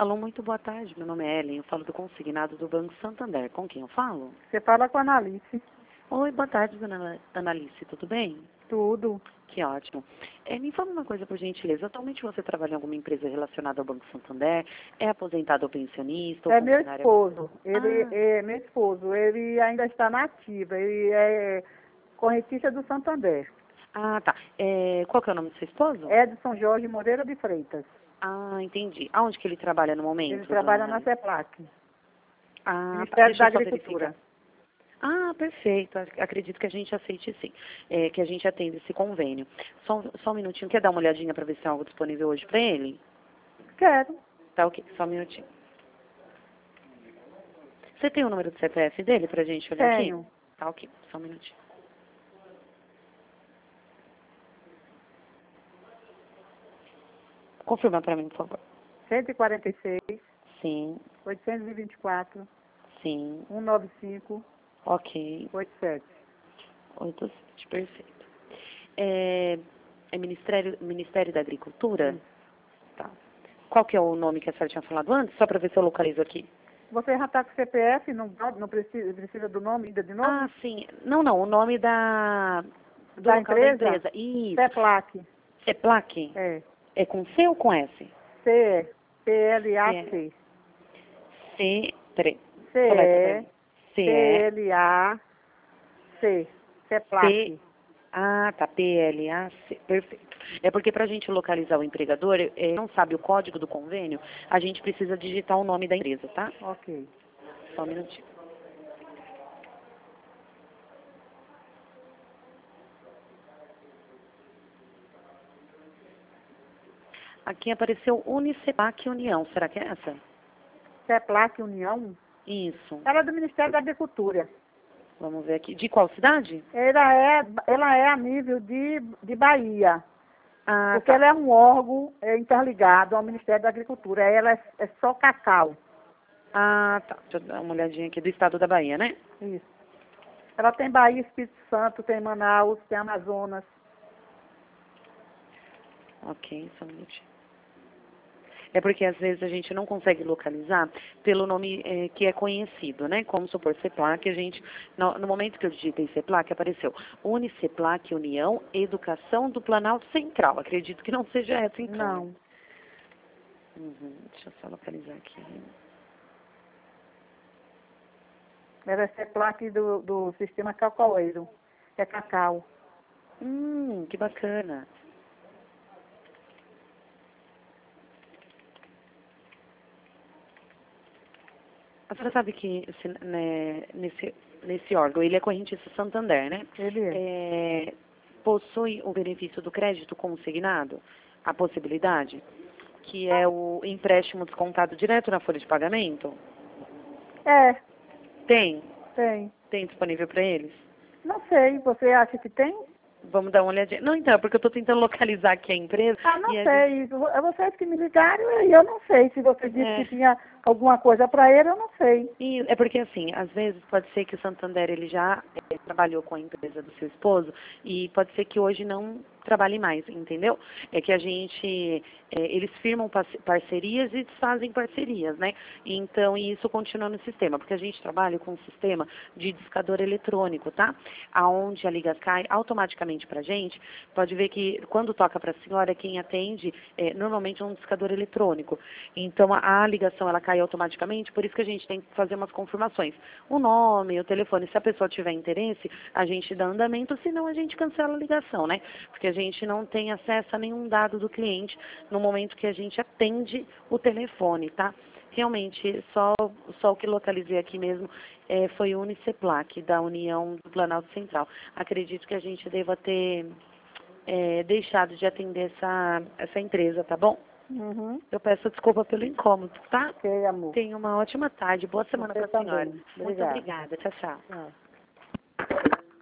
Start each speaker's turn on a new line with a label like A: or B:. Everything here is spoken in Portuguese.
A: Alô, muito boa tarde. Meu nome é Ellen. Eu falo do consignado do Banco Santander. Com quem eu falo?
B: Você fala com a Analice.
A: Oi, boa tarde, dona Analice. Tudo bem?
B: Tudo.
A: Que ótimo. Me fala uma coisa, por gentileza. Atualmente você trabalha em alguma empresa relacionada ao Banco Santander? É aposentado ou pensionista? Ou
B: É meu
A: funcionário?
B: esposo. Ele
A: Ah,
B: é meu esposo. Ele ainda está na ativa. Ele é correntista do Santander.
A: tá. Qual que é o nome do seu esposo?
B: Edson Jorge Moreira de Freitas.
A: Ah, entendi. Aonde que ele trabalha no
B: Ele
A: momento,
B: trabalha
A: dona
B: na
A: Analice?
B: CEPLAC,
A: Tá.
B: Ministério
A: Deixa
B: da
A: eu só verificar.
B: Agricultura.
A: Ah, perfeito. Acredito que a gente aceite sim. Que a gente atende esse convênio. Só um minutinho. Quer dar uma olhadinha para ver se tem algo disponível hoje para ele?
B: Quero.
A: Tá ok. Só um minutinho. Você tem o número do CPF dele para a gente olhar aqui?
B: Tenho.
A: Tá ok. Só um minutinho. Confirma para mim, por favor.
B: 146,
A: Sim,
B: 824,
A: sim.
B: 195,
A: Ok.
B: 87.
A: 87. Perfeito. É Ministério da Agricultura?
B: Isso.
A: Tá. Qual que é o nome que a senhora tinha falado antes? Só para ver se eu localizo aqui.
B: Você já está com CPF? Não precisa do nome ainda de novo?
A: Ah, sim. Não, não. O nome do
B: Da
A: local da
B: empresa?
A: empresa. Isso.
B: CEPLAC.
A: CEPLAC?
B: É.
A: É com C ou com S?
B: CE.
A: C.
B: PLAC.
A: C. Peraí. Soleta pra
B: CE.
A: mim. C.
B: PLAC.
A: C.
B: CEPLAC.
A: Ah, tá. PLAC. Perfeito. É porque para a gente localizar o empregador, não sabe o código do convênio, a gente precisa digitar o nome da empresa, tá?
B: Ok.
A: Só um minutinho. Aqui apareceu Unicepac União. Será que é essa?
B: CEPLAC União.
A: Isso.
B: Ela é do Ministério da Agricultura.
A: Vamos ver aqui. De qual cidade?
B: Ela é a nível de Bahia.
A: Ah,
B: Porque
A: tá.
B: ela é um órgão interligado ao Ministério da Agricultura. Ela é só cacau.
A: Ah, tá. Deixa eu dar uma olhadinha aqui do estado da Bahia, né?
B: Isso. Ela tem Bahia, Espírito Santo, tem Manaus, tem Amazonas.
A: Ok, só um minutinho. É porque às vezes a gente não consegue localizar pelo nome que é conhecido, né? Como supor CEPLAC, a gente, no momento que eu digitei CEPLAC, apareceu Uniceplac União Educação do Planalto Central. Acredito que não seja essa então, né?
B: Não.
A: Deixa eu só localizar aqui.
B: Ela é CEPLAC do sistema cacaueiro. É cacau.
A: Que bacana. A senhora sabe que nesse órgão, ele é correntista Santander, né?
B: Ele é.
A: Possui o benefício do crédito consignado, a possibilidade, que é o empréstimo descontado direto na folha de pagamento?
B: É,
A: Tem?
B: tem.
A: Tem disponível para eles?
B: Não sei, você acha que tem?
A: Vamos dar uma olhadinha. Não, então, é porque eu estou tentando localizar aqui a empresa
B: Ah, não
A: e a gente...
B: sei. É vocês que me ligaram e eu não sei. Se você disse
A: É,
B: que tinha alguma coisa para ele, eu não sei.
A: E é porque, assim, às vezes pode ser que o Santander ele já trabalhou com a empresa do seu esposo e pode ser que hoje não trabalhe mais, entendeu? É que a gente, eles firmam parcerias e desfazem parcerias, né? Então, e isso continua no sistema, porque a gente trabalha com um sistema de discador eletrônico, tá? Aonde a liga cai automaticamente pra gente, pode ver que quando toca para a senhora, quem atende normalmente é um discador eletrônico. Então, a ligação ela cai automaticamente, por isso que a gente tem que fazer umas confirmações. O nome, o telefone, se a pessoa tiver interesse, a gente dá andamento, senão a gente cancela a ligação, né? Porque a gente não tem acesso a nenhum dado do cliente no momento que a gente atende o telefone, tá? Realmente, só o que localizei aqui mesmo foi o Uniceplac, da União do Planalto Central. Acredito que a gente deva ter deixado de atender essa empresa, tá bom?
B: Uhum.
A: Eu peço desculpa pelo incômodo, tá?
B: Ok, amor.
A: Tenha uma ótima tarde. Boa semana
B: Você
A: para a senhora.
B: também.
A: Muito
B: Obrigada.
A: obrigada. Tchau, tchau.
B: Tchau.